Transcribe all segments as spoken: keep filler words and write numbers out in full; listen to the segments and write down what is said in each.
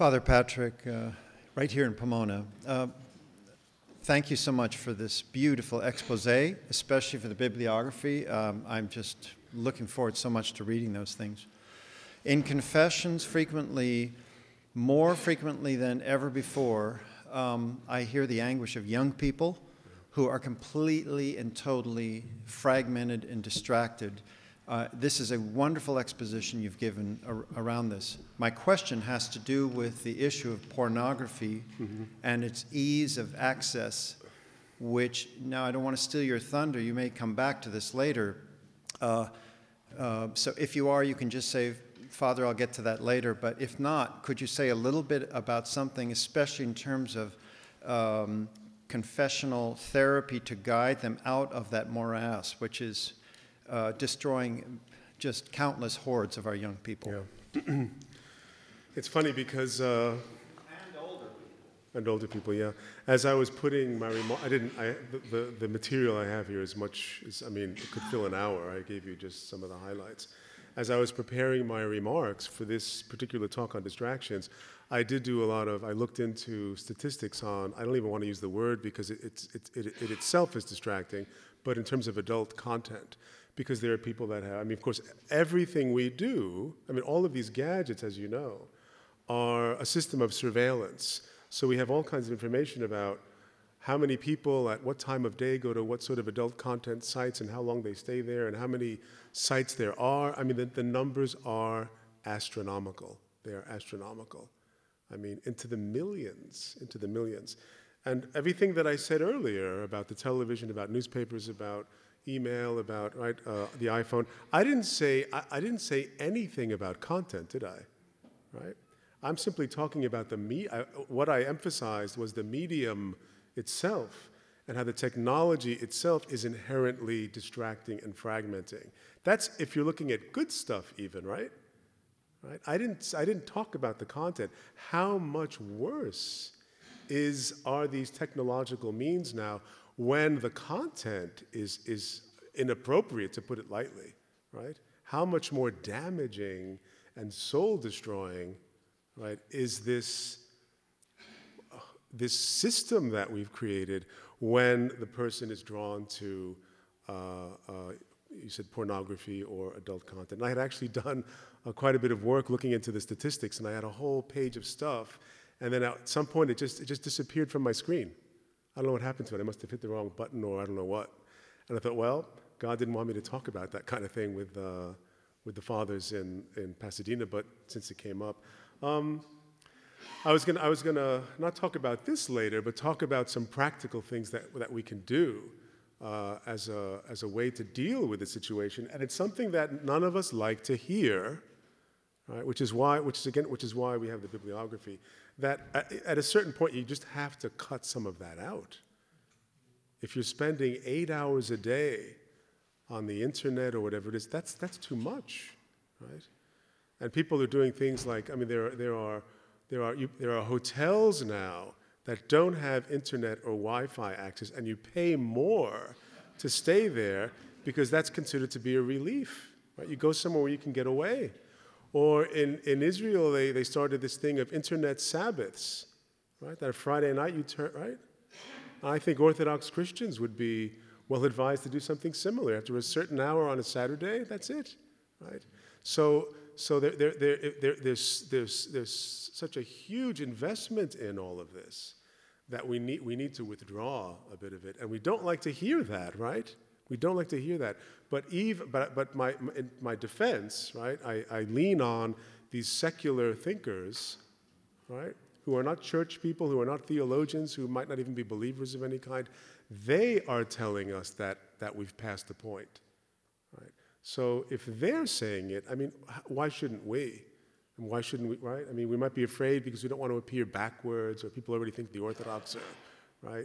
Father Patrick, uh, right here in Pomona, uh, thank you so much for this beautiful expose, especially for the bibliography. Um, I'm just looking forward so much to reading those things. In confessions, frequently, more frequently than ever before, um, I hear the anguish of young people who are completely and totally fragmented and distracted. Uh, this is a wonderful exposition you've given ar around this. My question has to do with the issue of pornography mm-hmm. and its ease of access, which, now I don't want to steal your thunder, you may come back to this later. Uh, uh, so if you are, you can just say, Father, I'll get to that later, but if not, could you say a little bit about something, especially in terms of um, confessional therapy to guide them out of that morass, which is Uh, destroying just countless hordes of our young people. Yeah. It's funny because... Uh, and older people. And older people, yeah. As I was putting my remarks, I didn't, I, the, the, the material I have here is much, is, I mean, it could fill an hour. I gave you just some of the highlights. As I was preparing my remarks for this particular talk on distractions, I did do a lot of, I looked into statistics on, I don't even want to use the word because it, it's, it, it, it itself is distracting, but in terms of adult content. Because there are people that have, I mean, of course, everything we do, I mean, all of these gadgets, as you know, are a system of surveillance. So we have all kinds of information about how many people at what time of day go to what sort of adult content sites and how long they stay there and how many sites there are. I mean, the, the numbers are astronomical. They are astronomical. I mean, into the millions, into the millions. And everything that I said earlier about the television, about newspapers, about email, about right, uh, the iPhone. I didn't say I, I didn't say anything about content, did I? Right? I'm simply talking about the me. I, what I emphasized was the medium itself and how the technology itself is inherently distracting and fragmenting. That's if you're looking at good stuff, even right. Right? I didn't I didn't talk about the content. How much worse is are these technological means now? When the content is, is inappropriate, to put it lightly, right? How much more damaging and soul-destroying, right, is this, uh, this system that we've created when the person is drawn to, uh, uh, you said pornography or adult content. And I had actually done uh, quite a bit of work looking into the statistics, and I had a whole page of stuff, and then at some point it just, it just disappeared from my screen. I don't know what happened to it. I must have hit the wrong button or I don't know what. And I thought, well, God didn't want me to talk about that kind of thing with, uh, with the fathers in, in Pasadena, but since it came up. Um, I was gonna, I was gonna not talk about this later, but talk about some practical things that, that we can do uh, as, a, as a way to deal with the situation. And it's something that none of us like to hear, right? Which is why, which is again, which is why we have the bibliography. That at a certain point, you just have to cut some of that out. If you're spending eight hours a day on the internet or whatever it is, that's, that's too much, right? And people are doing things like, I mean, there, there, are, there, are, you, there are hotels now that don't have internet or Wi-Fi access, and you pay more to stay there because that's considered to be a relief, right? You go somewhere where you can get away. Or in, in Israel, they, they started this thing of internet Sabbaths, right? That Friday night you turn, right? I think Orthodox Christians would be well advised to do something similar. After a certain hour on a Saturday, that's it, right? So, so there, there, there, there, there's, there's, there's such a huge investment in all of this that we need, we need to withdraw a bit of it. And we don't like to hear that, right? We don't like to hear that. But, even, but, but my, my, in my defense, right, I, I lean on these secular thinkers, right, who are not church people, who are not theologians, who might not even be believers of any kind. They are telling us that, that we've passed the point, right? So if they're saying it, I mean, why shouldn't we? And why shouldn't we, right? I mean, we might be afraid because we don't want to appear backwards, or people already think the Orthodox are, right?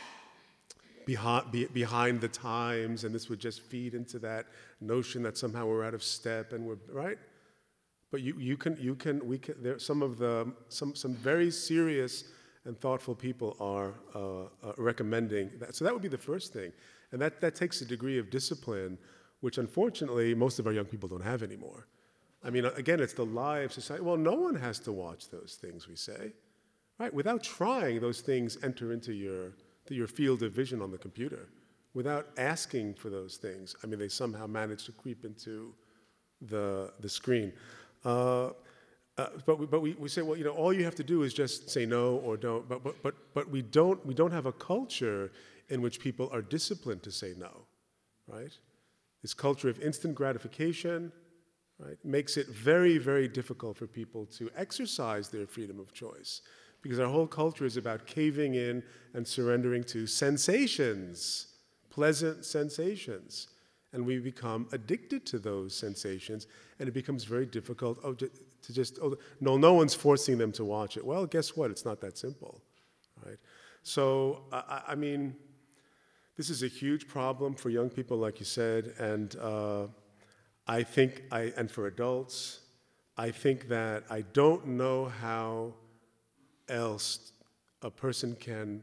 Behind, be, behind the times, and this would just feed into that notion that somehow we're out of step and we're right. But you, you can, you can, we can. There, some of the, some, some very serious and thoughtful people are uh, uh, recommending that. So that would be the first thing, and that that takes a degree of discipline, which unfortunately most of our young people don't have anymore. I mean, again, it's the lie of society. Well, no one has to watch those things, we say. Right? Without trying, those things enter into your, to your field of vision on the computer. Without asking for those things, I mean, they somehow manage to creep into the, the screen. Uh, uh, but we, but we, we say, well, you know, all you have to do is just say no or don't. But, but, but, but we, don't, we don't have a culture in which people are disciplined to say no, right? This culture of instant gratification, right, makes it very, very difficult for people to exercise their freedom of choice. Because our whole culture is about caving in and surrendering to sensations, pleasant sensations. And we become addicted to those sensations, and it becomes very difficult oh, to, to just, oh, no, no one's forcing them to watch it. Well, guess what? It's not that simple, right? So, I, I mean, this is a huge problem for young people, like you said, and uh, I think, I, and for adults, I think that I don't know how else a person can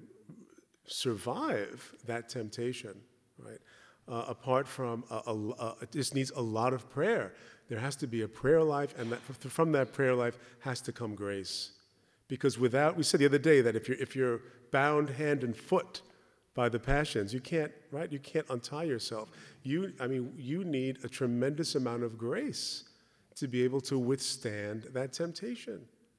survive that temptation, right? Uh, apart from, a, a, a, it just needs a lot of prayer. There has to be a prayer life, and that, from that prayer life has to come grace. Because without, we said the other day that if you're, if you're bound hand and foot by the passions, you can't, right? You can't untie yourself. You, I mean, you need a tremendous amount of grace to be able to withstand that temptation.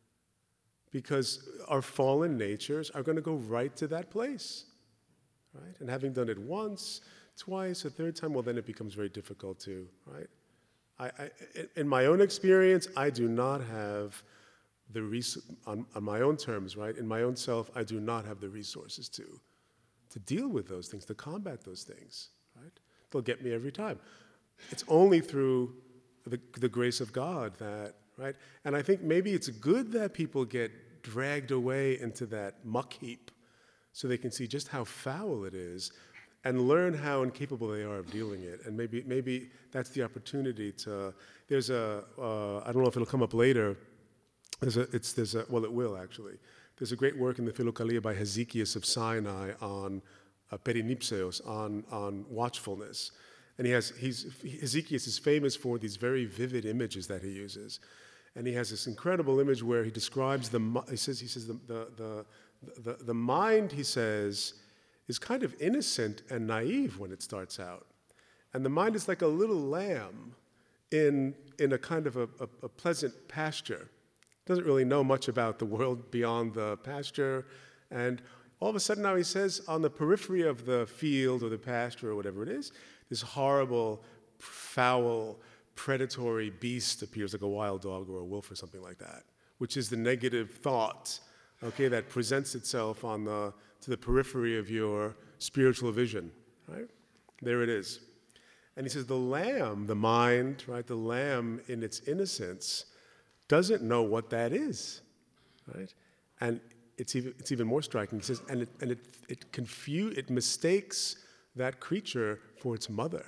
Because our fallen natures are going to go right to that place, right? And having done it once, twice, a third time, well, then it becomes very difficult to, right? I, I, in my own experience, I do not have the, res on, on my own terms, right? In my own self, I do not have the resources to, to deal with those things, to combat those things, right? They'll get me every time. It's only through the, the grace of God that, right? And I think maybe it's good that people get dragged away into that muck heap so they can see just how foul it is and learn how incapable they are of dealing it. And maybe, maybe that's the opportunity to, there's a, uh, I don't know if it'll come up later, there's a, it's, there's a, well, it will actually. There's a great work in the Philokalia by Hezekias of Sinai on uh, perinipseos, on, on watchfulness. And he has, he's, Hezekias is famous for these very vivid images that he uses. And he has this incredible image where he describes the, he says, he says the, the, the, the, the mind, he says, is kind of innocent and naive when it starts out. And the mind is like a little lamb in, in a kind of a, a, a pleasant pasture. Doesn't really know much about the world beyond the pasture. And all of a sudden now he says, on the periphery of the field or the pasture or whatever it is, this horrible, foul, predatory beast appears, like a wild dog or a wolf or something like that, which is the negative thought, okay, that presents itself on the, to the periphery of your spiritual vision, right? There it is. And he says the lamb, the mind, right, the lamb in its innocence doesn't know what that is, right? And it's even, it's even more striking. He says, and it, and it, it, confu- it mistakes that creature for its mother.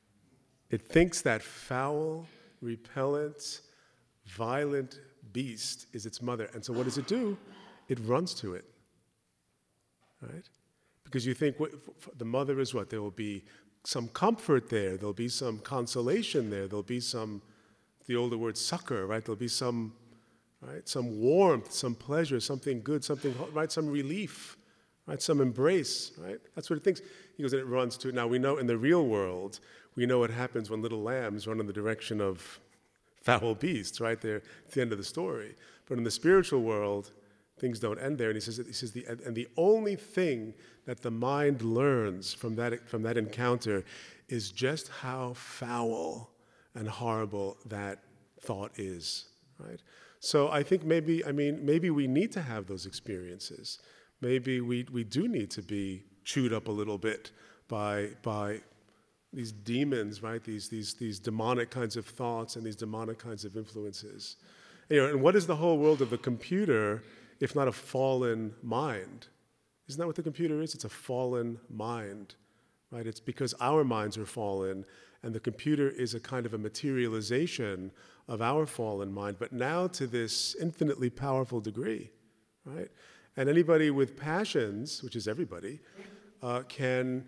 It thinks that foul, repellent, violent beast is its mother. And so what does it do? It runs to it, right? Because you think what, the mother is what? There will be some comfort there. There'll be some consolation there. There'll be some, the older word, succor, right? There'll be some, right? Some warmth, some pleasure, something good, something, right? Some relief, right? Some embrace, right? That's what it thinks. He goes, and it runs to it. Now, we know in the real world, we know what happens when little lambs run in the direction of foul beasts, right? They're at the end of the story. But in the spiritual world, things don't end there. And he says, he says the, and the only thing that the mind learns from that, from that encounter is just how foul and horrible that thought is, right? So I think maybe, I mean, maybe we need to have those experiences. Maybe we, we do need to be chewed up a little bit by, by these demons, right? These, these, these demonic kinds of thoughts and these demonic kinds of influences. You know, and what is the whole world of the computer if not a fallen mind? Isn't that what the computer is? It's a fallen mind, right? It's because our minds are fallen, and the computer is a kind of a materialization of our fallen mind, but now to this infinitely powerful degree, right? And anybody with passions, which is everybody, uh, can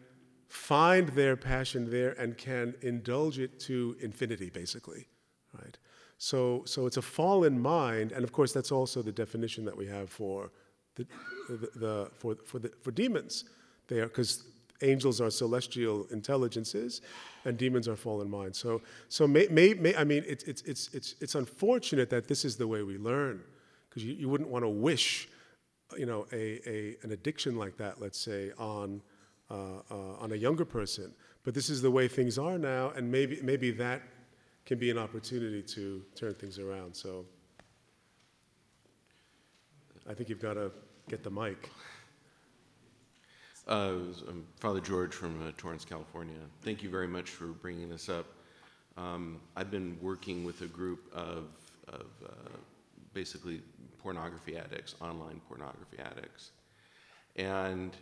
find their passion there and can indulge it to infinity, basically, right? So, so it's a fallen mind, and of course that's also the definition that we have for the, the, the for for the for demons. They are, because angels are celestial intelligences, and demons are fallen minds. So, so may, may, may, I mean, it's it's it's it's it's unfortunate that this is the way we learn, because you, you wouldn't want to wish, you know, a, a an addiction like that, let's say, on uh, uh, on a younger person. But this is the way things are now, and maybe maybe that can be an opportunity to turn things around. So I think you've got to get the mic. Uh, I'm Father George from uh, Torrance, California. Thank you very much for bringing this up. Um, I've been working with a group of, of uh, basically pornography addicts, online pornography addicts. And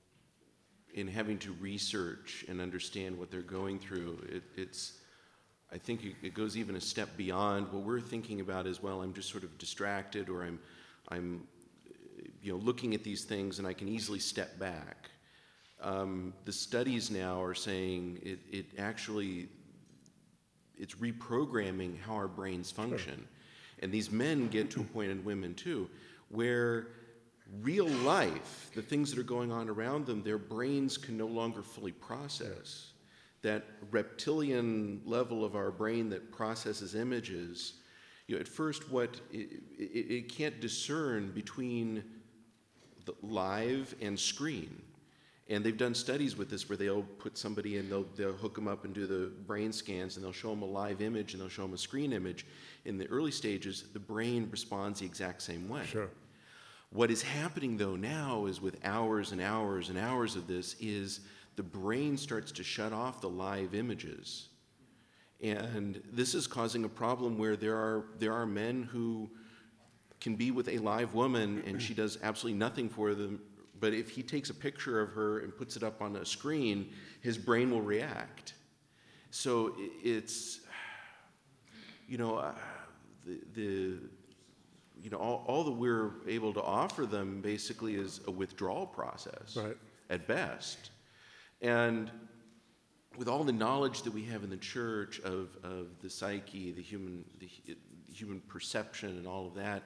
in having to research and understand what they're going through, it, it's I think it goes even a step beyond what we're thinking about as well. I'm just sort of distracted, or I'm, I'm, you know, looking at these things, and I can easily step back. Um, the studies now are saying it, it actually, it's reprogramming how our brains function. Sure. And these men get to a point, and women too, where real life, the things that are going on around them, their brains can no longer fully process. That reptilian level of our brain that processes images, you know, at first what it, it, it can't discern between the live and screen. And they've done studies with this where they'll put somebody in, they'll, they'll hook them up and do the brain scans, and they'll show them a live image and they'll show them a screen image. In the early stages, the brain responds the exact same way. Sure. What is happening though now is, with hours and hours and hours of this, is the brain starts to shut off the live images. And this is causing a problem where there are, there are men who can be with a live woman and she does absolutely nothing for them, but if he takes a picture of her and puts it up on a screen, his brain will react. So it's, you know, uh, the, the, you know, all, all that we're able to offer them basically is a withdrawal process, right, at best. And with all the knowledge that we have in the church of, of the psyche, the human, the, the human perception and all of that,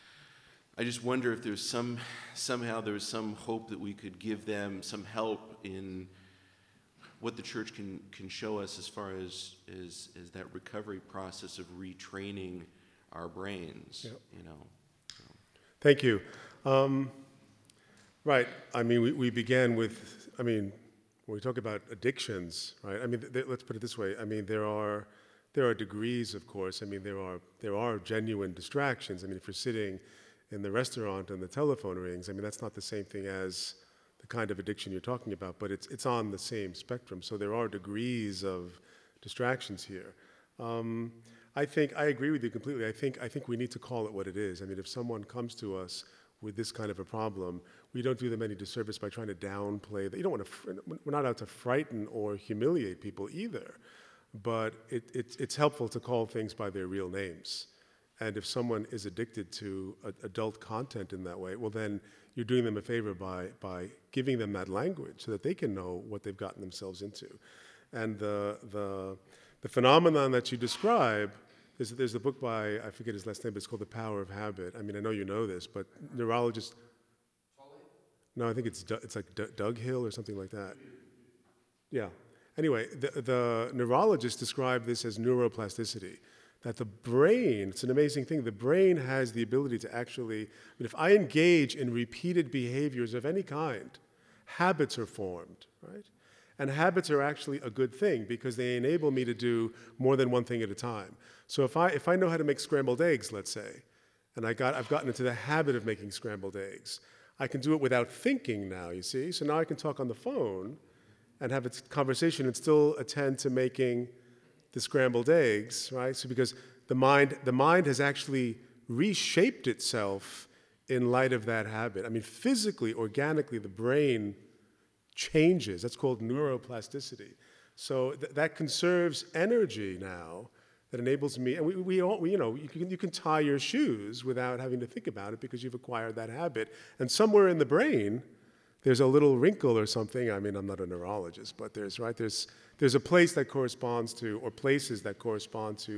I just wonder if there's some, somehow there's some hope that we could give them some help in what the church can, can show us as far as, as, as that recovery process of retraining our brains, yep. you know. So. Thank you. Um, right, I mean, we, we began with, I mean, when we talk about addictions, right? I mean, th- th- let's put it this way. I mean, there are there are degrees, of course. I mean, there are there are genuine distractions. I mean, if you're sitting in the restaurant and the telephone rings, I mean, that's not the same thing as the kind of addiction you're talking about, but it's it's on the same spectrum. So there are degrees of distractions here. Um, I think I agree with you completely. I think I think we need to call it what it is. I mean, if someone comes to us with this kind of a problem, we don't do them any disservice by trying to downplay that. You don't want to, we're not out to frighten or humiliate people either, but it, it, it's helpful to call things by their real names. And if someone is addicted to a, adult content in that way, well then you're doing them a favor by, by giving them that language so that they can know what they've gotten themselves into. And the, the, the phenomenon that you describe, There's, there's a book by, I forget his last name, but it's called The Power of Habit. I mean, I know you know this, but neurologist, no, I think it's, it's like D- Doug Hill or something like that. Yeah. Anyway, the, the neurologist described this as neuroplasticity, that the brain, it's an amazing thing, the brain has the ability to actually, I mean, if I engage in repeated behaviors of any kind, habits are formed, right? And habits are actually a good thing because they enable me to do more than one thing at a time. So if I, if I know how to make scrambled eggs, let's say, and I got, I've gotten into the habit of making scrambled eggs, I can do it without thinking now, you see? So now I can talk on the phone and have a conversation and still attend to making the scrambled eggs, right? So because the mind, the mind has actually reshaped itself in light of that habit. I mean, physically, organically, the brain changes. That's called neuroplasticity. So th- that conserves energy now that enables me, and we, we all, we, you know, you can, you can tie your shoes without having to think about it because you've acquired that habit. And somewhere in the brain, there's a little wrinkle or something. I mean, I'm not a neurologist, but there's, right, there's, there's a place that corresponds to, or places that correspond to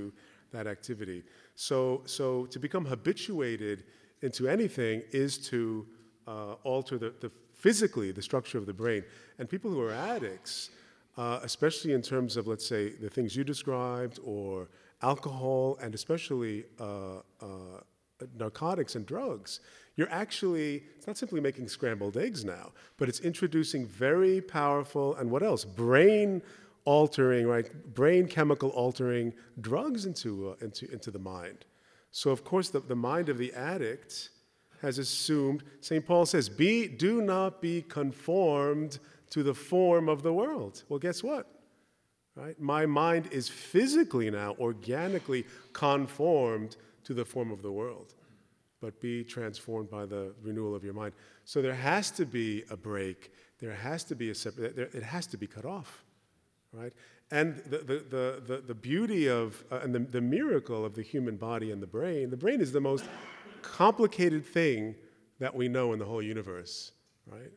that activity. So, so to become habituated into anything is to uh, alter the, the physically the structure of the brain. And people who are addicts, uh, especially in terms of, let's say, the things you described, or alcohol, and especially uh, uh, narcotics and drugs, you're actually, it's not simply making scrambled eggs now, but it's introducing very powerful, and what else? Brain altering, right? Brain chemical altering drugs into, uh, into, into the mind. So of course the, the mind of the addict has assumed, Saint Paul says, be, do not be conformed to the form of the world. Well, guess what? Right? My mind is physically now, organically conformed to the form of the world. But be transformed by the renewal of your mind. So there has to be a break. There has to be a separate, there, it has to be cut off, right? And the, the, the, the, the beauty of, uh, and the, the miracle of the human body and the brain, the brain is the most complicated thing that we know in the whole universe, right?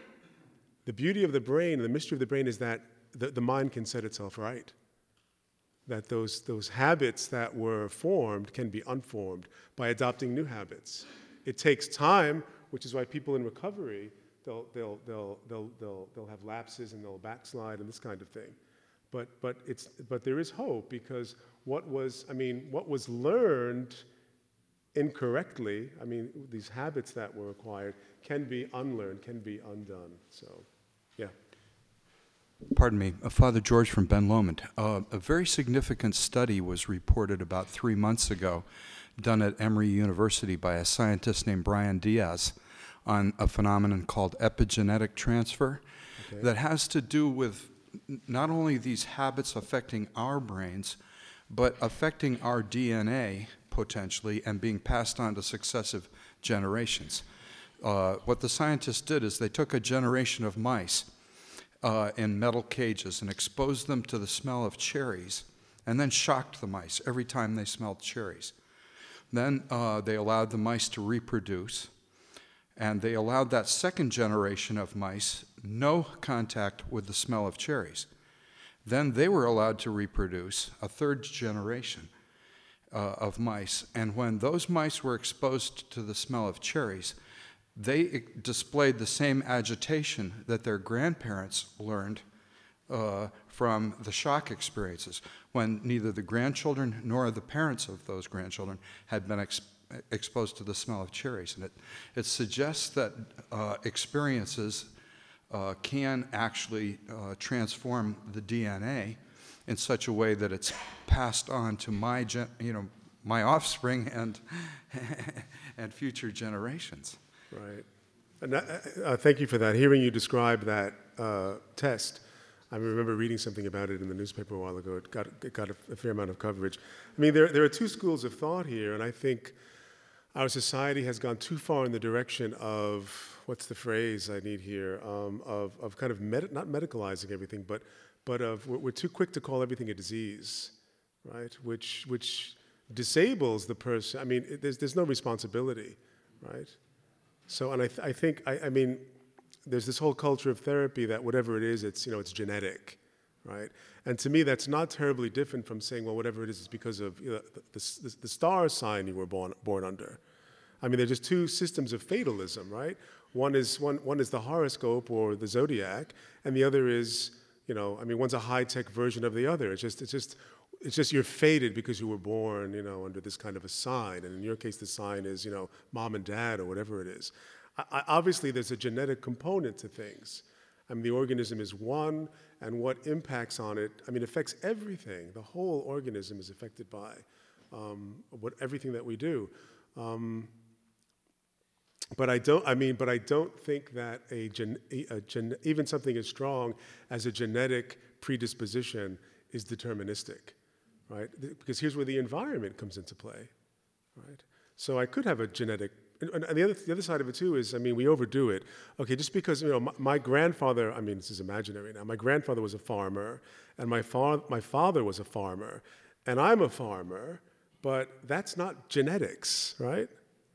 The beauty of the brain, the mystery of the brain is that the, the mind can set itself right. That those, those habits that were formed can be unformed by adopting new habits. It takes time, which is why people in recovery, they'll, they'll, they'll, they'll, they'll, they'll have lapses and they'll backslide and this kind of thing. But, but, it's, but there is hope, because what was, I mean, what was learned incorrectly, I mean, these habits that were acquired can be unlearned, can be undone. So, yeah. Pardon me, uh, Father George from Ben Lomond. Uh, a very significant study was reported about three months ago, done at Emory University by a scientist named Brian Diaz, on a phenomenon called epigenetic transfer, okay, that has to do with not only these habits affecting our brains, but affecting our D N A potentially and being passed on to successive generations. Uh, what the scientists did is they took a generation of mice Uh, in metal cages and exposed them to the smell of cherries, and then shocked the mice every time they smelled cherries. Then uh, they allowed the mice to reproduce, and they allowed that second generation of mice no contact with the smell of cherries. Then they were allowed to reproduce, a third generation uh, of mice, and when those mice were exposed to the smell of cherries, they displayed the same agitation that their grandparents learned uh, from the shock experiences, when neither the grandchildren nor the parents of those grandchildren had been ex exposed to the smell of cherries. And it, it suggests that uh, experiences uh, can actually uh, transform the D N A in such a way that it's passed on to my, gen you know, my offspring and, and future generations. Right. And uh, uh, thank you for that. Hearing you describe that uh, test, I remember reading something about it in the newspaper a while ago. It got, it got a, a fair amount of coverage. I mean, there, there are two schools of thought here, and I think our society has gone too far in the direction of, what's the phrase I need here, um, of, of kind of, med not medicalizing everything, but, but of, we're, we're too quick to call everything a disease, right? Which, which disables the person. I mean, it, there's, there's no responsibility, right? So, and I, th I think, I, I mean, there's this whole culture of therapy that whatever it is, it's, you know, it's genetic, right? And to me, that's not terribly different from saying, well, whatever it is, it's because of, you know, the, the, the star sign you were born, born under. I mean, they're just two systems of fatalism, right? One is, one, one is the horoscope or the zodiac, and the other is, you know, I mean, one's a high-tech version of the other. It's just, it's just, it's just you're fated because you were born, you know, under this kind of a sign. And in your case, the sign is, you know, mom and dad or whatever it is. I, I, obviously, there's a genetic component to things. I mean, the organism is one, and what impacts on it, I mean, affects everything. The whole organism is affected by um, what, everything that we do. Um, but I don't, I mean, but I don't think that a, gen, a gen, even something as strong as a genetic predisposition is deterministic. Right? Because here's where the environment comes into play, right? So I could have a genetic, and the other, the other side of it too is, I mean, we overdo it. Okay, just because, you know, my, my grandfather, I mean, this is imaginary now, my grandfather was a farmer, and my, fa my father was a farmer, and I'm a farmer, but that's not genetics, right?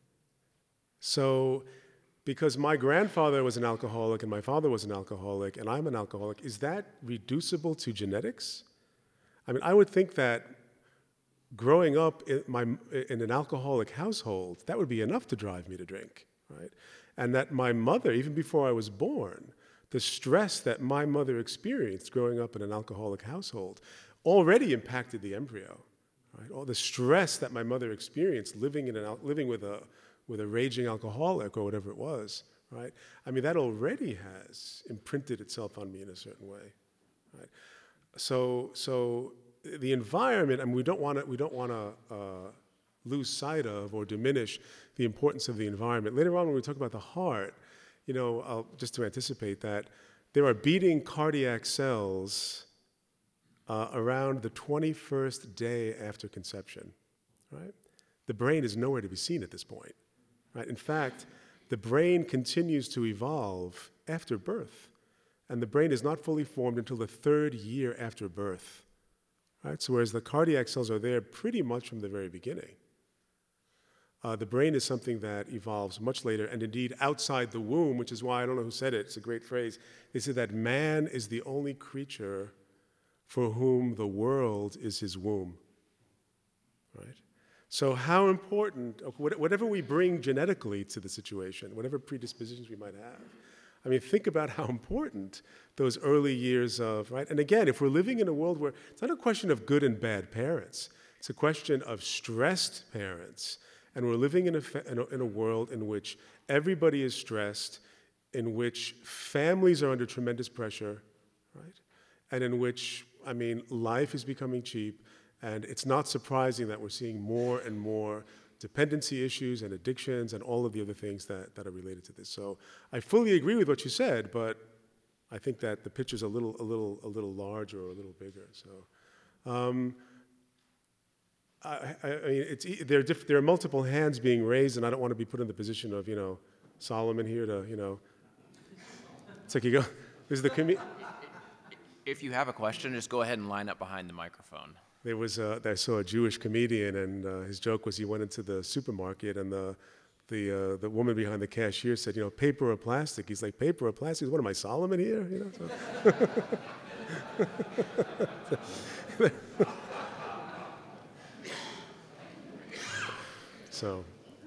So, because my grandfather was an alcoholic and my father was an alcoholic and I'm an alcoholic, is that reducible to genetics? I mean, I would think that growing up in, my, in an alcoholic household, that would be enough to drive me to drink, right? And that my mother, even before I was born, the stress that my mother experienced growing up in an alcoholic household already impacted the embryo, right? All the stress that my mother experienced living, in an, living with, a, with a raging alcoholic or whatever it was, right? I mean, that already has imprinted itself on me in a certain way, right? So, so the environment, I mean, we don't want to, we don't want to uh, lose sight of or diminish the importance of the environment. Later on, when we talk about the heart, you know, I'll, just to anticipate that, there are beating cardiac cells uh, around the twenty-first day after conception, right? The brain is nowhere to be seen at this point, right? In fact, the brain continues to evolve after birth, and the brain is not fully formed until the third year after birth, right? So whereas the cardiac cells are there pretty much from the very beginning, Uh, the brain is something that evolves much later, and indeed outside the womb, which is why, I don't know who said it, it's a great phrase. They said that man is the only creature for whom the world is his womb, right? So how important, whatever we bring genetically to the situation, whatever predispositions we might have, I mean, think about how important those early years of, right? And again, if we're living in a world where it's not a question of good and bad parents, it's a question of stressed parents. And we're living in a, in a, in a world in which everybody is stressed, in which families are under tremendous pressure, right? And in which, I mean, life is becoming cheap, and it's not surprising that we're seeing more and more dependency issues and addictions and all of the other things that, that are related to this. So I fully agree with what you said, but I think that the picture's a little, a little, a little larger or a little bigger. So. Um, I, I, I mean, it's, there, are diff, there are multiple hands being raised, and I don't want to be put in the position of, you know, Solomon here to, you know. It's like you go, this is the commu- If you have a question, just go ahead and line up behind the microphone. There was, a, I saw a Jewish comedian, and uh, his joke was he went into the supermarket, and the, the, uh, the woman behind the cashier said, you know, paper or plastic? He's like, paper or plastic? What am I, Solomon here? You know, so. So.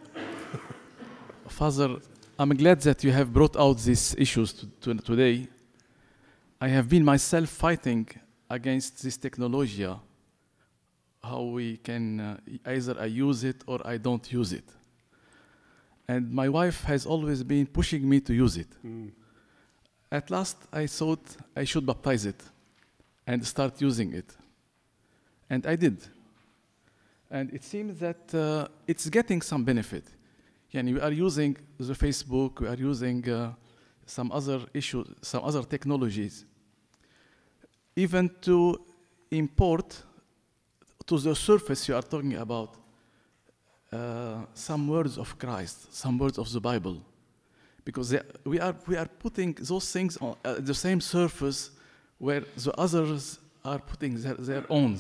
Father, I'm glad that you have brought out these issues to, to, today. I have been myself fighting against this technology, how we can uh, either I use it or I don't use it. And my wife has always been pushing me to use it. Mm. At last, I thought I should baptize it and start using it. And I did. And it seems that uh, it's getting some benefit. Yani we are using the Facebook, we are using uh, some other issues, some other technologies, even to import to the surface you are talking about uh, some words of Christ, some words of the Bible, because they, we are we are putting those things on uh, the same surface where the others are putting their, their own.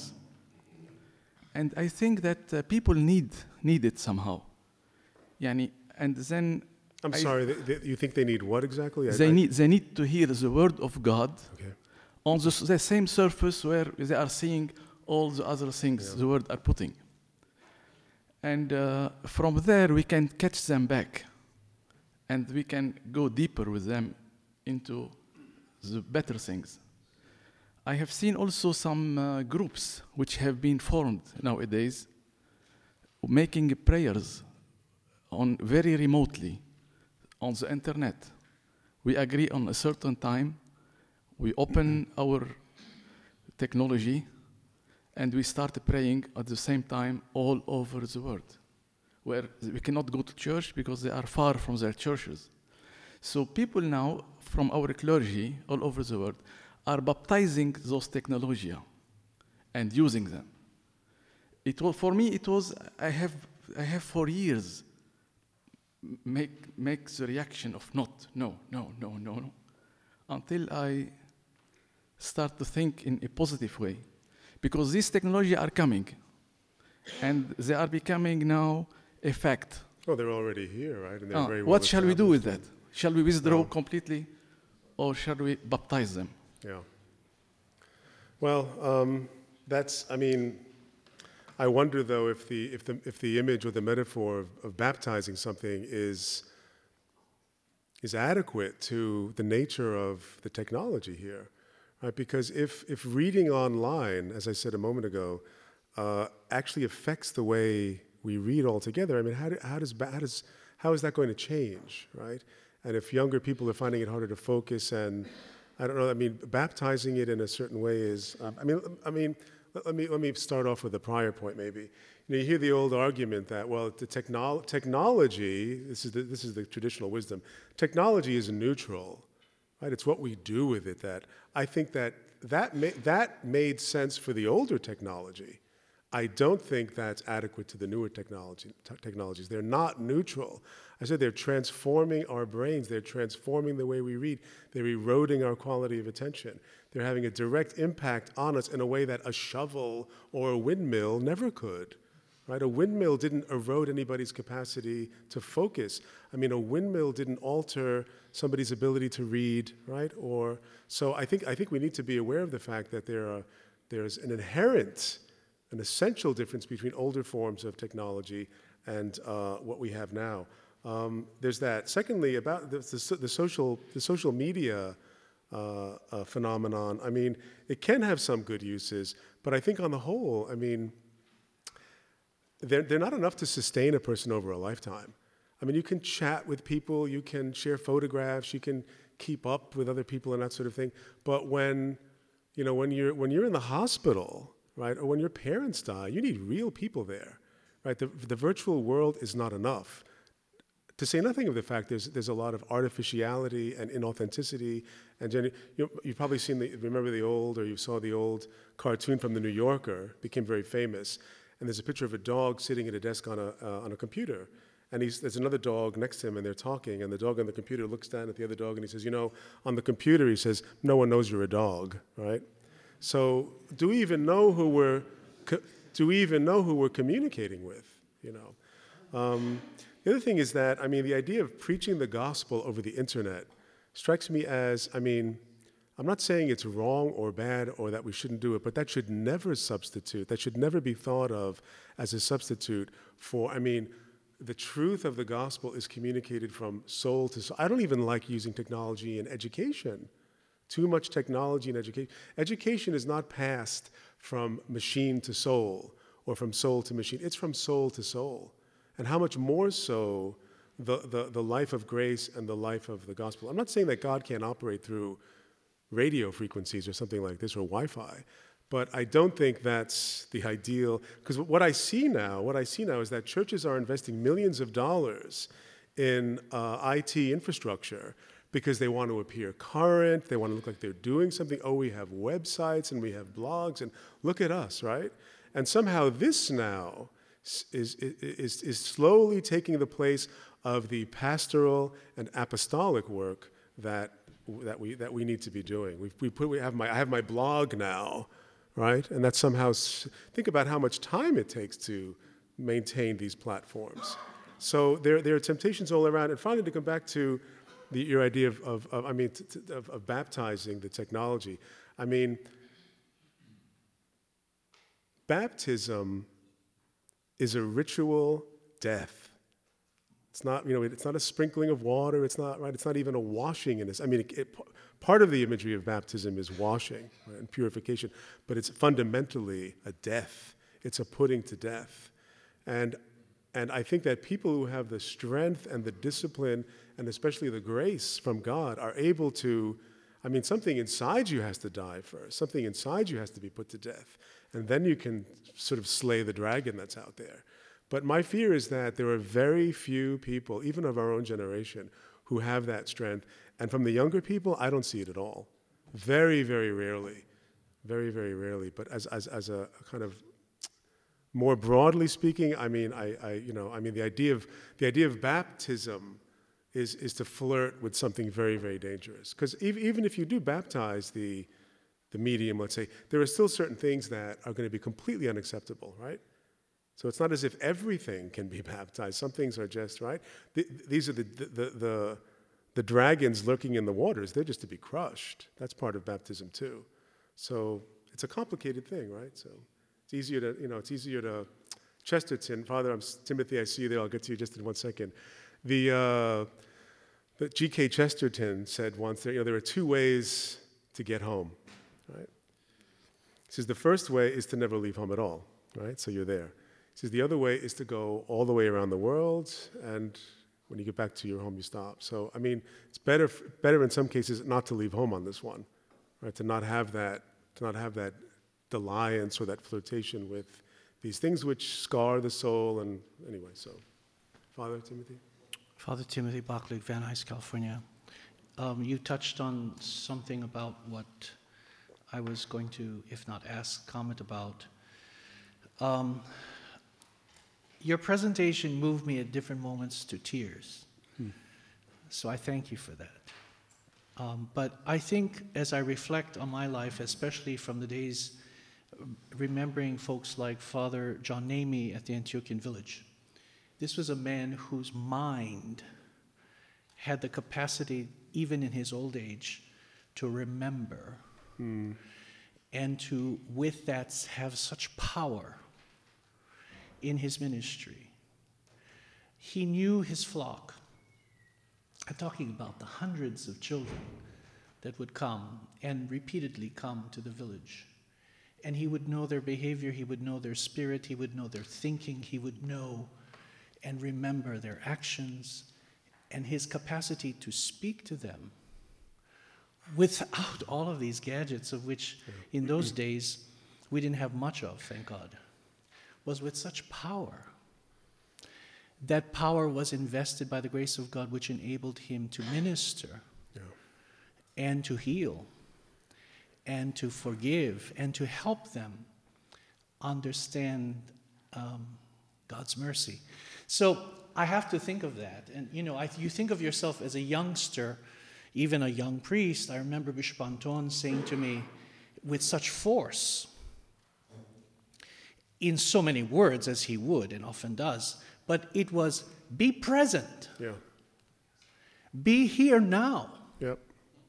And I think that uh, people need need it somehow. Yani, and then I'm I, sorry, they, they, you think they need what exactly? They I, need they need to hear the word of God okay. on the, the same surface where they are seeing all the other things yeah. the word are putting. And uh, from there we can catch them back, and we can go deeper with them into the better things. I have seen also some uh, groups which have been formed nowadays, making prayers on very remotely on the internet. We agree on a certain time, we open our technology, and we start praying at the same time all over the world, where we cannot go to church because they are far from their churches. So people now from our clergy all over the world are baptizing those technology and using them. It was, for me, it was, I have, I have for years make, make the reaction of not, no, no, no, no, no, until I start to think in a positive way. Because these technology are coming, and they are becoming now a fact. Oh, they're already here, right? And they're Uh, very well what shall we do with that? and- Shall we withdraw No. completely, or shall we baptize them? Yeah. Well, um, that's, I mean, I wonder, though, if the, if the, if the image or the metaphor of, of baptizing something is, is adequate to the nature of the technology here, right? Because if, if reading online, as I said a moment ago, uh, actually affects the way we read altogether, I mean, how, do, how, does, how, does, how is that going to change, right? And if younger people are finding it harder to focus, and I don't know, I mean, baptizing it in a certain way is, um, I mean, I mean, let me, let me start off with a prior point, maybe. You know, you hear the old argument that, well, the technol technology, this is the, this is the traditional wisdom, technology is neutral, right? It's what we do with it that, I think that that, ma that made sense for the older technology. I don't think that's adequate to the newer technology, technologies. They're not neutral. I said they're transforming our brains. They're transforming the way we read. They're eroding our quality of attention. They're having a direct impact on us in a way that a shovel or a windmill never could. Right? A windmill didn't erode anybody's capacity to focus. I mean, a windmill didn't alter somebody's ability to read, right? Or so I think I think we need to be aware of the fact that there are there's an inherent, an essential difference between older forms of technology and uh, what we have now. Um, there's that. Secondly, about the, the, the social the social media uh, uh, phenomenon. I mean, it can have some good uses, but I think on the whole, I mean. They're, they're not enough to sustain a person over a lifetime. I mean, you can chat with people, you can share photographs, you can keep up with other people and that sort of thing. But when, you know, when you're, when you're in the hospital, right, or when your parents die, you need real people there, right? The, the virtual world is not enough. To say nothing of the fact there's, there's a lot of artificiality and inauthenticity. And you know, you've probably seen the, remember the old, or you saw the old cartoon from The New Yorker, became very famous. And there's a picture of a dog sitting at a desk on a, uh, on a computer. And he's, there's another dog next to him, and they're talking. And the dog on the computer looks down at the other dog, and he says, you know, on the computer, he says, no one knows you're a dog, right? So do we even know who we're, do we even know who we're communicating with, you know? Um, the other thing is that, I mean, the idea of preaching the gospel over the internet strikes me as, I mean, I'm not saying it's wrong or bad or that we shouldn't do it, but that should never substitute, that should never be thought of as a substitute for, I mean, the truth of the gospel is communicated from soul to soul. I don't even like using technology in education. Too much technology in education. Education is not passed from machine to soul or from soul to machine. It's from soul to soul. And how much more so the, the, the life of grace and the life of the gospel. I'm not saying that God can't operate through radio frequencies or something like this, or Wi-Fi. But I don't think that's the ideal, because what I see now, what I see now is that churches are investing millions of dollars in uh, I T infrastructure because they want to appear current, they want to look like they're doing something. Oh, we have websites and we have blogs, and look at us, right? And somehow this now is, is, is slowly taking the place of the pastoral and apostolic work that that we that we need to be doing. We've, we put we have my I have my blog now, right? And that's somehow, think about how much time it takes to maintain these platforms. So there there are temptations all around. And finally, to come back to the, your idea of, of, of I mean t t of, of baptizing the technology. I mean, baptism is a ritual death. It's not, you know, it's not a sprinkling of water. It's not, right? It's not even a washing in this. I mean, it, it, part of the imagery of baptism is washing, right, and purification, but it's fundamentally a death. It's a putting to death. And, and I think that people who have the strength and the discipline and especially the grace from God are able to, I mean, something inside you has to die first. Something inside you has to be put to death. And then you can sort of slay the dragon that's out there. But my fear is that there are very few people, even of our own generation, who have that strength. And from the younger people, I don't see it at all. Very, very rarely. Very, very rarely. But as, as, as a kind of more broadly speaking, I mean, I, I, you know, I mean, the idea of, the idea of baptism is, is to flirt with something very, very dangerous. Because even if you do baptize the, the medium, let's say, there are still certain things that are going to be completely unacceptable, right? So it's not as if everything can be baptized. Some things are just, right? The, these are the, the, the, the dragons lurking in the waters. They're just to be crushed. That's part of baptism too. So it's a complicated thing, right? So It's easier to, you know, it's easier to, Chesterton, Father, I'm Timothy, I see you there, I'll get to you just in one second. The, uh, the G K Chesterton said once, that, you know, there are two ways to get home, right? He says the first way is to never leave home at all, right? So you're there. He says the other way is to go all the way around the world, and when you get back to your home, you stop. So, I mean, it's better, better in some cases not to leave home on this one, right? To not have that, to not have that dalliance or that flirtation with these things which scar the soul. And anyway, so, Father Timothy. Father Timothy Bachlik, Van Nuys, California. Um, you touched on something about what I was going to, if not ask, comment about. Um, your presentation moved me at different moments to tears. Hmm. So I thank you for that. Um, but I think as I reflect on my life, especially from the days remembering folks like Father John Namy at the Antiochian village, this was a man whose mind had the capacity, even in his old age, to remember mm. and to, with that, have such power in his ministry. He knew his flock. I'm talking about the hundreds of children that would come and repeatedly come to the village. And he would know their behavior, he would know their spirit, he would know their thinking, he would know and remember their actions, and his capacity to speak to them without all of these gadgets, of which in those days we didn't have much of, thank God, was with such power. That power was invested by the grace of God, which enabled him to minister yeah. and to heal and to forgive and to help them understand um, God's mercy. So I have to think of that. And, you know, I, you think of yourself as a youngster, even a young priest. I remember Bishop Anton saying to me with such force, in so many words as he would and often does, but it was, be present. Yeah. Be here now. Yep.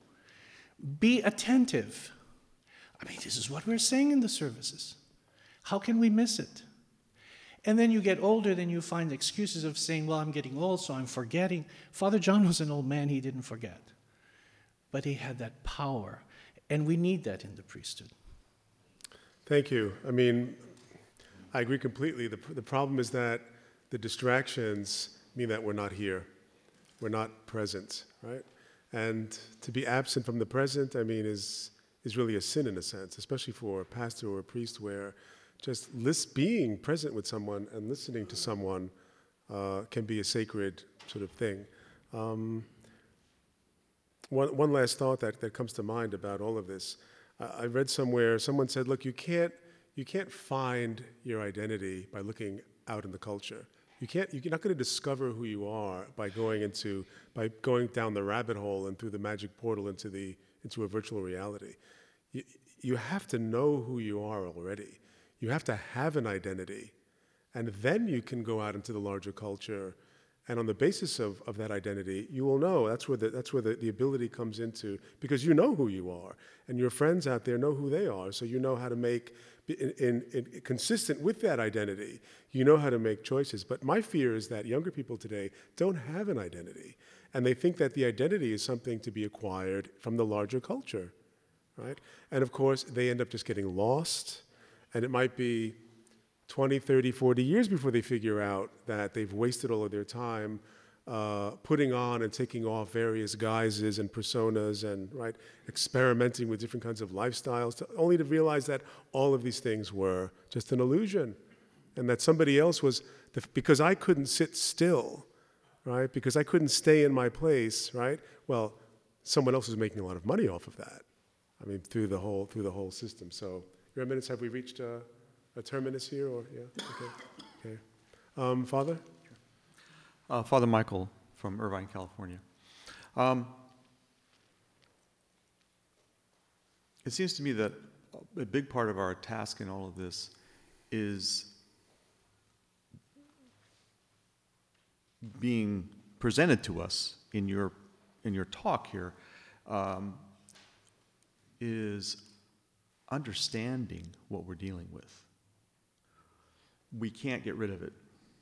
Be attentive. I mean, this is what we're saying in the services. How can we miss it? And then you get older, then you find excuses of saying, well, I'm getting old, so I'm forgetting. Father John was an old man, he didn't forget. But he had that power, and we need that in the priesthood. Thank you. I mean, I agree completely. The, the problem is that the distractions mean that we're not here. We're not present, right? And to be absent from the present, I mean, is, is really a sin in a sense, especially for a pastor or a priest, where just list, being present with someone and listening to someone uh, can be a sacred sort of thing. Um, one, one last thought that, that comes to mind about all of this. I, I read somewhere, someone said, look, you can't, you can't find your identity by looking out in the culture. You can't, you're not going to discover who you are by going into, by going down the rabbit hole and through the magic portal into, the, into a virtual reality. You, you have to know who you are already. You have to have an identity, and then you can go out into the larger culture, and on the basis of, of that identity, you will know. That's where, the, that's where the, the ability comes into, because you know who you are, and your friends out there know who they are, so you know how to make, in, in, in, consistent with that identity, you know how to make choices. But my fear is that younger people today don't have an identity, and they think that the identity is something to be acquired from the larger culture, right? And of course, they end up just getting lost. And it might be twenty, thirty, forty years before they figure out that they've wasted all of their time uh, putting on and taking off various guises and personas and right, experimenting with different kinds of lifestyles, to, only to realize that all of these things were just an illusion, and that somebody else was, the, because I couldn't sit still, right, because I couldn't stay in my place, right, well, someone else was making a lot of money off of that. I mean, through the whole, through the whole system. So. Your minutes, have we reached a, a terminus here, or, yeah, okay, okay. Um, Father? Uh, Father Michael from Irvine, California. Um, it seems to me that a big part of our task in all of this is being presented to us in your, in your talk here, um, is understanding what we're dealing with. we can't get rid of it.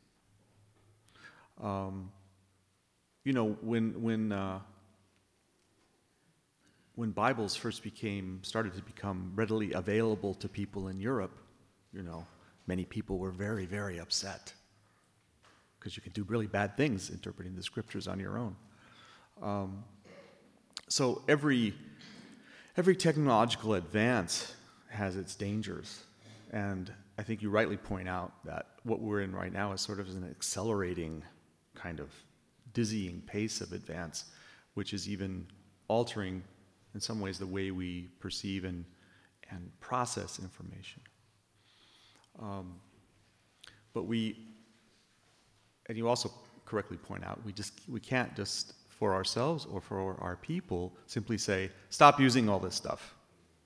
Um, you know, when when uh, when Bibles first became started to become readily available to people in Europe, you know, many people were very, very upset because you can do really bad things interpreting the scriptures on your own. Um, so every every technological advance has its dangers, and I think you rightly point out that what we're in right now is sort of an accelerating, kind of dizzying pace of advance, which is even altering, in some ways, the way we perceive and and process information. Um, but we, and you also correctly point out, we just we can't just for ourselves or for our people simply say, stop using all this stuff.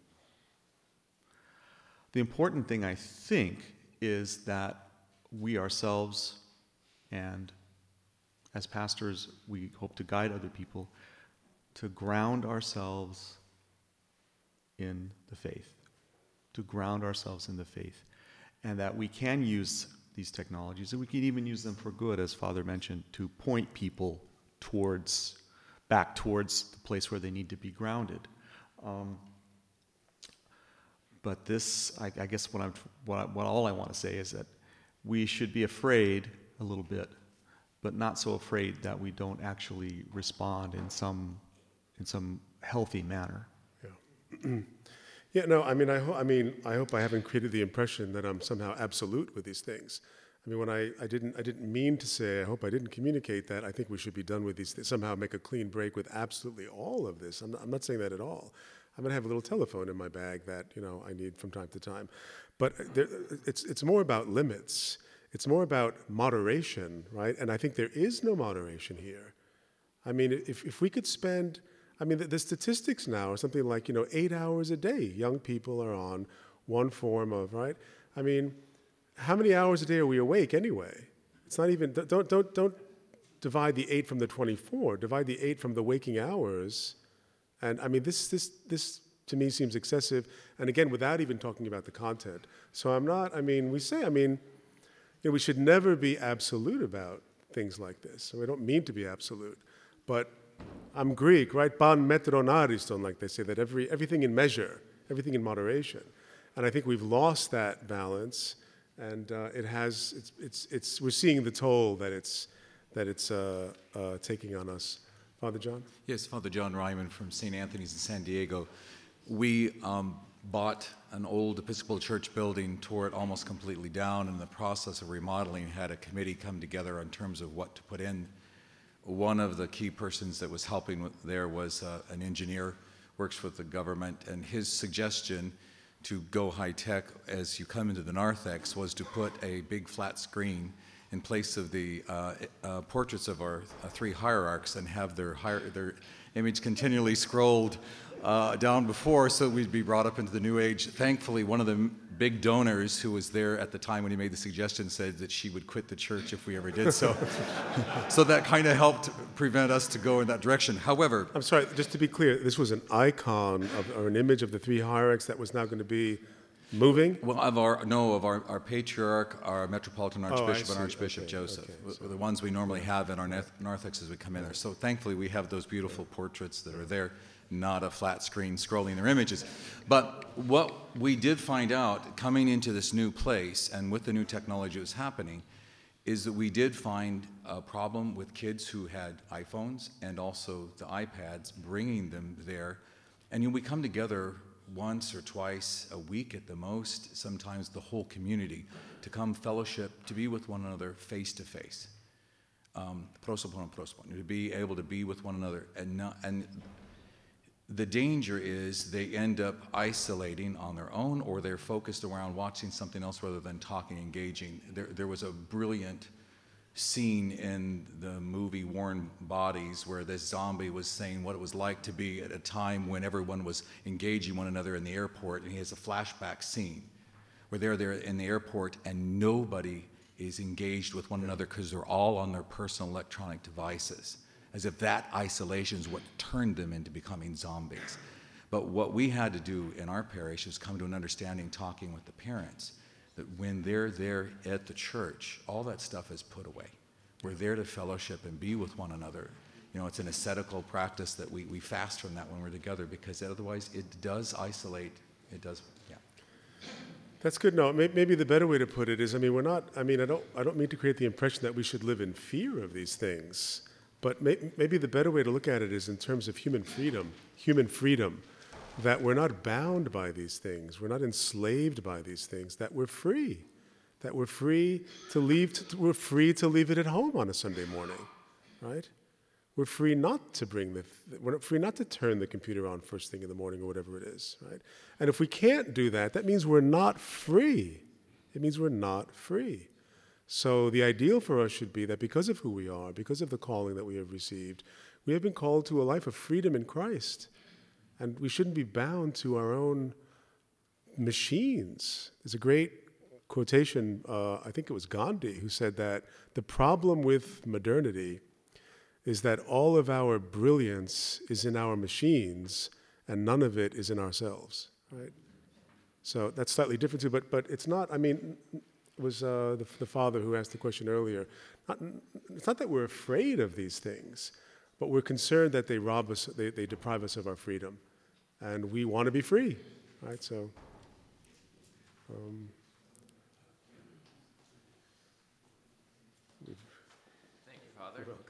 The important thing, I think, is that we ourselves, and as pastors, we hope to guide other people to ground ourselves in the faith, to ground ourselves in the faith, and that we can use these technologies, and we can even use them for good, as Father mentioned, to point people towards, back towards the place where they need to be grounded. Um, But this, I, I guess what I'm, what, I, what all I want to say is that we should be afraid a little bit, but not so afraid that we don't actually respond in some, in some healthy manner. Yeah. Yeah. No. I mean, I, ho- I mean, I hope I haven't created the impression that I'm somehow absolute with these things. I mean, when I, I didn't, I didn't mean to say. I hope I didn't communicate that. I think we should be done with these things. Somehow make a clean break with absolutely all of this. I'm not, I'm not saying that at all. I'm going to have a little telephone in my bag that, you know, I need from time to time. But there, it's, it's more about limits. It's more about moderation, right? And I think there is no moderation here. I mean, if, if we could spend, I mean, the, the statistics now are something like, you know, eight hours a day young people are on one form of, right? I mean, how many hours a day are we awake anyway? It's not even, don't, don't, don't divide the eight from the twenty-four, divide the eight from the waking hours. And I mean, this, this, this to me seems excessive. And again, without even talking about the content. So I'm not, I mean, we say, I mean, you know, we should never be absolute about things like this. So we don't mean to be absolute. But I'm Greek, right? Pan metron ariston, like they say, that every, everything in measure, everything in moderation. And I think we've lost that balance. And uh, it has, it's, it's, it's, we're seeing the toll that it's, that it's uh, uh, taking on us. Father John? Yes, Father John Ryman from Saint Anthony's in San Diego. We um, bought an old Episcopal church building, tore it almost completely down, and in the process of remodeling had a committee come together in terms of what to put in. One of the key persons that was helping with there was uh, an engineer, works with the government, and his suggestion to go high-tech as you come into the narthex was to put a big flat screen in place of the uh, uh, portraits of our uh, three hierarchs and have their, hier their image continually scrolled uh, down before so we'd be brought up into the New Age. Thankfully, one of the big donors who was there at the time when he made the suggestion said that she would quit the church if we ever did so. So that kind of helped prevent us to go in that direction. However... I'm sorry, just to be clear, this was an icon of, or an image of the three hierarchs that was now going to be moving? Well, of our, no, of our, our patriarch, our Metropolitan Archbishop, oh, and Archbishop okay, Joseph, okay, so. the ones we normally have in our narthex as we come in there. So thankfully we have those beautiful portraits that are there, not a flat screen scrolling their images. But what we did find out coming into this new place and with the new technology that was happening is that we did find a problem with kids who had iPhones and also the iPads, bringing them there. And you know, we come together once or twice a week at the most, sometimes the whole community, to come fellowship, to be with one another face to face. Um, prosopon, prosopon, to be able to be with one another. And, not, and the danger is they end up isolating on their own, or they're focused around watching something else rather than talking, engaging. There, there was a brilliant scene in the movie Worn Bodies where this zombie was saying what it was like to be at a time when everyone was engaging one another in the airport, and he has a flashback scene where they're there in the airport and nobody is engaged with one another because they're all on their personal electronic devices, as if that isolation is what turned them into becoming zombies. But what we had to do in our parish is come to an understanding, talking with the parents, that when they're there at the church, all that stuff is put away. We're there to fellowship and be with one another. You know, it's an ascetical practice that we, we fast from that when we're together, because otherwise it does isolate. It does, yeah. That's good. No, may- maybe the better way to put it is, I mean, we're not, I mean, I don't, I don't mean to create the impression that we should live in fear of these things, but may- maybe the better way to look at it is in terms of human freedom, human freedom, that we're not bound by these things, we're not enslaved by these things, that we're free, that we're free to leave, to, we're free to leave it at home on a Sunday morning, right? We're free not to bring the, we're free not to turn the computer on first thing in the morning or whatever it is, right? And if we can't do that, that means we're not free. It means we're not free. So the ideal for us should be that because of who we are, because of the calling that we have received, we have been called to a life of freedom in Christ. And we shouldn't be bound to our own machines. There's a great quotation, uh, I think it was Gandhi, who said that the problem with modernity is that all of our brilliance is in our machines and none of it is in ourselves, right? So that's slightly different too, but, but it's not, I mean, it was uh, the, the father who asked the question earlier. Not, it's not that we're afraid of these things, but we're concerned that they rob us, they, they deprive us of our freedom. And we want to be free, right? So, um, Thank you, Father.